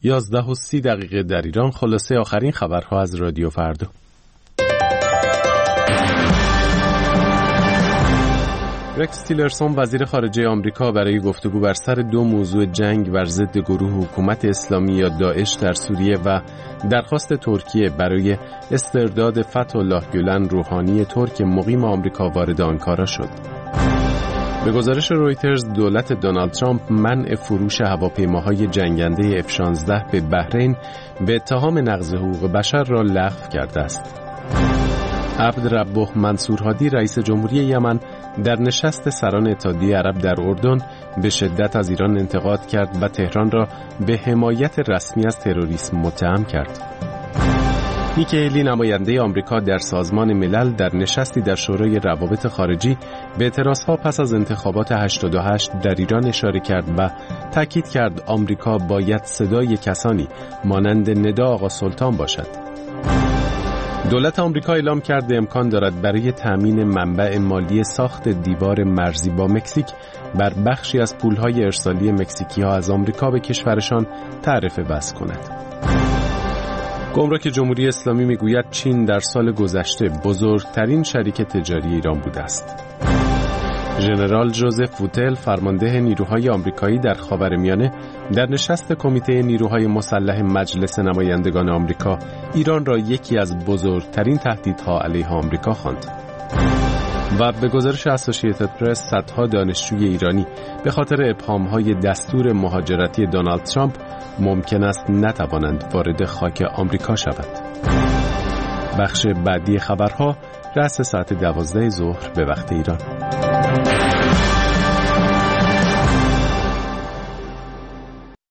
11:30 در ایران. خلاصه آخرین خبرها از رادیو فردا. رکس تیلرسون وزیر خارجه آمریکا برای گفتگو بر سر 2 موضوع جنگ بر ضد گروه حکومت اسلامی یا داعش در سوریه و درخواست ترکیه برای استرداد فتح الله گولن روحانی ترک مقیم آمریکا وارد آنکارا شد. به گزارش رویترز دولت دونالد ترامپ منع فروش هواپیماهای جنگنده F-16 به بحرین به اتهام نقض حقوق بشر را لغو کرده است. عبدالربه منصور هادی رئیس جمهوری یمن در نشست سران اتحادیه عرب در اردن به شدت از ایران انتقاد کرد و تهران را به حمایت رسمی از تروریسم متهم کرد. نیکی هیلی نماینده آمریکا در سازمان ملل در نشستی در شورای روابط خارجی به اعتراضها پس از انتخابات 88 در ایران اشاره کرد و تاکید کرد آمریکا باید صدای کسانی مانند ندا آقا سلطان باشد. دولت آمریکا اعلام کرده امکان دارد برای تأمین منبع مالی ساخت دیوار مرزی با مکزیک بر بخشی از پولهای ارسالی مکزیکی‌ها از آمریکا به کشورشان تعرفه وضع کند. گمرک جمهوری اسلامی میگوید چین در سال گذشته بزرگترین شریک تجاری ایران بوده است. ژنرال جوزف ووتل فرمانده نیروهای آمریکایی در خاورمیانه در نشست کمیته نیروهای مسلح مجلس نمایندگان آمریکا ایران را یکی از بزرگترین تهدیدها علیه آمریکا خواند. و به گزارش اسوسییتد پرس صدها دانشجوی ایرانی به خاطر ابهام‌های دستور مهاجرتی دونالد ترامپ ممکن است نتوانند وارد خاک آمریکا شوند. بخش بعدی خبرها رأس ساعت 12 ظهر به وقت ایران.